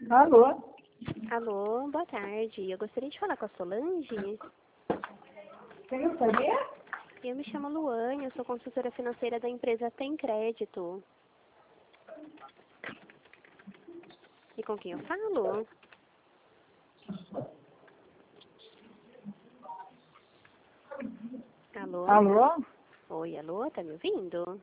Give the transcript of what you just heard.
Alô? Alô, boa tarde. Eu gostaria de falar com a Solange. Quem gostaria? Eu me chamo Luane, eu sou consultora financeira da empresa Tem Crédito. E com quem eu falo? Alô? Alô? Oi, alô, tá me ouvindo?